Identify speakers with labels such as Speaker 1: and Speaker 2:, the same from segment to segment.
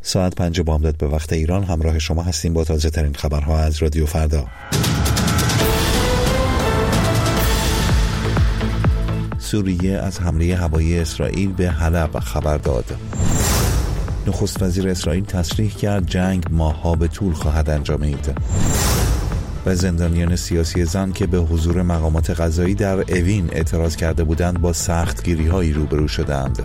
Speaker 1: ساعت 5 بامداد به وقت ایران همراه شما هستیم با تازه ترین خبرها از رادیو فردا. سوریه از حمله هوایی اسرائیل به حلب خبر داد. نخست وزیر اسرائیل تصریح کرد جنگ ماه‌ها به طول خواهد انجامید. و زندانیان سیاسی زن که به حضور مقامات قضایی در اوین اعتراض کرده بودند با سختگیری‌هایی روبرو شدند.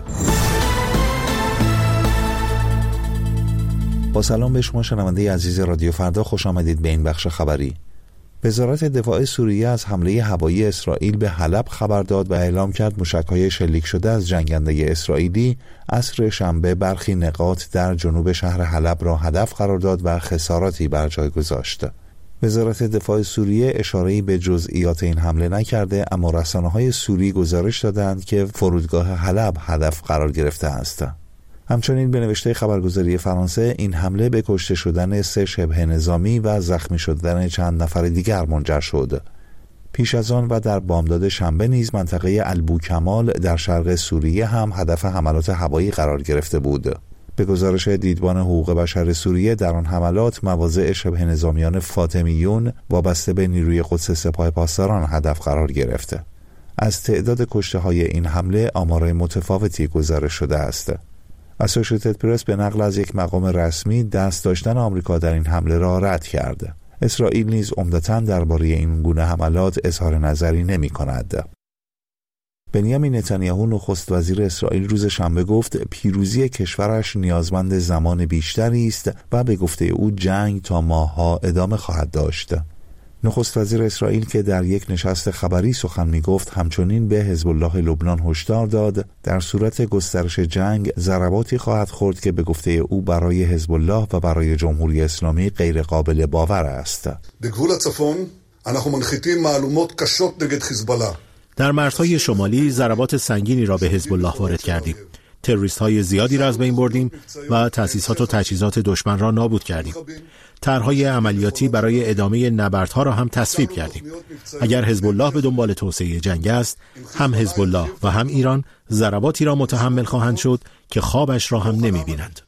Speaker 1: با سلام به شما شنونده عزیز رادیو فردا، خوش آمدید به این بخش خبری. وزارت دفاع سوریه از حمله هوایی اسرائیل به حلب خبر داد و اعلام کرد موشک‌های شلیک شده از جنگنده اسرائیلی عصر شنبه برخی نقاط در جنوب شهر حلب را هدف قرار داد و خساراتی بر جای گذاشت. وزارت دفاع سوریه اشاره‌ای به جزئیات این حمله نکرده، اما رسانه‌های سوری گزارش دادند که فرودگاه حلب هدف قرار گرفته است. همچنین به نوشته خبرگزاری فرانسه این حمله به کشته شدن 3 شبه نظامی و زخمی شدن چند نفر دیگر منجر شد. پیش از آن و در بامداد شنبه نیز منطقه البوکمال در شرق سوریه هم هدف حملات هوایی قرار گرفته بود. به گزارش دیدبان حقوق بشر سوریه در آن حملات مواضع شبه نظامیان فاطمیون وابسته به نیروی قدس سپاه پاسداران هدف قرار گرفته. از تعداد کشته‌های این حمله آمار متفاوتی گزارش شده است. اسوشییتد پرس به نقل از یک مقام رسمی دست داشتن آمریکا در این حمله را رد کرد. اسرائیل نیز عمدتاً درباره این گونه حملات اظهار نظری نمی‌کند. بنیامین نتانیاهو نخست وزیر اسرائیل روز شنبه گفت پیروزی کشورش نیازمند زمان بیشتری است و به گفته او جنگ تا ماه‌ها ادامه خواهد داشت. نخست وزیر اسرائیل که در یک نشست خبری سخن می‌گفت همچنین به حزب الله لبنان هشدار داد در صورت گسترش جنگ ضرباتی خواهد خورد که به گفته او برای حزب الله و برای جمهوری اسلامی غیر قابل باور است.
Speaker 2: בגבול הצפון אנחנו מנחיתים מהלומות קשות נגד חיזבאללה.
Speaker 3: در مرزهای شمالی ضربات سنگینی را به حزب الله وارد کردیم. تروریست‌های زیادی را از بین بردیم و تأسیسات و تجهیزات دشمن را نابود کردیم. طرح‌های عملیاتی برای ادامه نبردها را هم تصویب کردیم. اگر حزب الله به دنبال توسعه جنگ است، هم حزب الله و هم ایران ضرباتی را متحمل خواهند شد که خوابش را هم نمی‌بینند.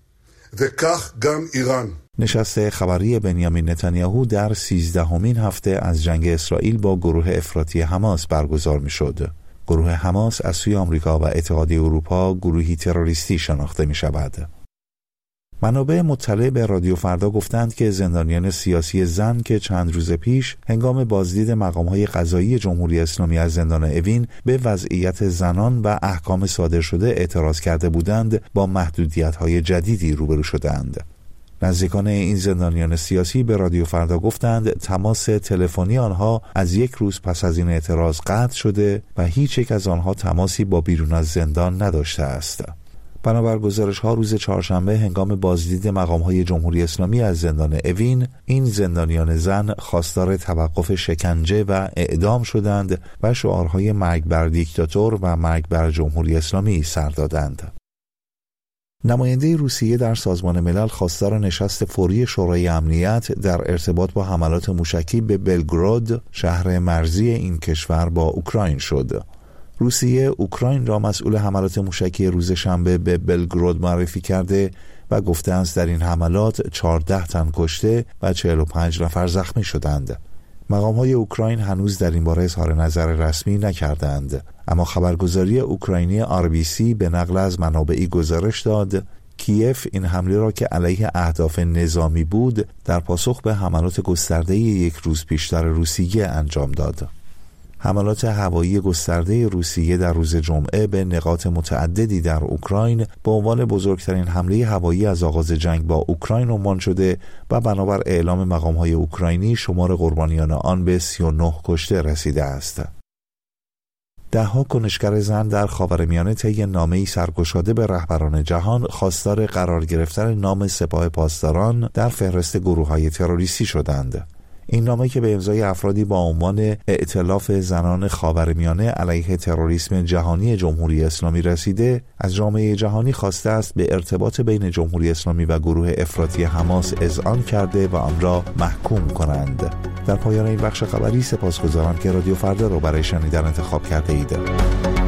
Speaker 1: نشست خبری بنیامین نتانیاهو در 13مین هفته از جنگ اسرائیل با گروه افراطی حماس برگزار می‌شد. گروه حماس از سوی آمریکا و اتحادیه اروپا گروهی تروریستی شناخته می‌شود. منابع مطلع به رادیو فردا گفتند که زندانیان سیاسی زن که چند روز پیش هنگام بازدید مقام‌های قضایی جمهوری اسلامی از زندان اوین به وضعیت زنان و احکام صادر شده اعتراض کرده بودند، با محدودیت‌های جدیدی روبرو شدند. نزدیکان این زندانیان سیاسی به رادیو فردا گفتند تماس تلفنی آنها از یک روز پس از این اعتراض قطع شده و هیچ یک از آنها تماسی با بیرون از زندان نداشته است. بنابر گزارش‌ها روز چهارشنبه هنگام بازدید مقام‌های جمهوری اسلامی از زندان اوین، این زندانیان زن خواستار توقف شکنجه و اعدام شدند و شعارهای مرگ بر دیکتاتور و مرگ بر جمهوری اسلامی سر دادند. نماینده روسیه در سازمان ملل خواستار نشست فوری شورای امنیت در ارتباط با حملات موشکی به بلگراد، شهر مرزی این کشور با اوکراین شد. روسیه اوکراین را مسئول حملات موشکی روز شنبه به بلگراد معرفی کرده و گفته است در این حملات 14 تن کشته و 45 نفر زخمی شدند. مقام‌های اوکراین هنوز در این باره اظهار نظر رسمی نکردند، اما خبرگزاری اوکراینی RBC به نقل از منابعی گزارش داد کیف این حمله را که علیه اهداف نظامی بود در پاسخ به حملات گسترده یک روز پیشتر روسیه انجام داد. حملات هوایی گسترده روسیه در روز جمعه به نقاط متعددی در اوکراین به عنوان بزرگترین حمله هوایی از آغاز جنگ با اوکراین عنوان شده و بنابر اعلام مقام‌های اوکراینی شمار قربانیان آن به 39 کشته رسیده است. ده‌ها کنشگر زن در خاورمیانه طی نامه‌ای سرگشاده به رهبران جهان خواستار قرار گرفتن نام سپاه پاسداران در فهرست گروه‌های تروریستی شدند. این نامه که به امضای افرادی با عنوان ائتلاف زنان خاورمیانه علیه تروریسم جهانی جمهوری اسلامی رسیده، از جامعه جهانی خواسته است به ارتباط بین جمهوری اسلامی و گروه افراطی حماس اذعان کرده و آن را محکوم کنند. در پایان این بخش خبری سپاسگزارم که رادیو فردا را برای شنیدن انتخاب کرده اید.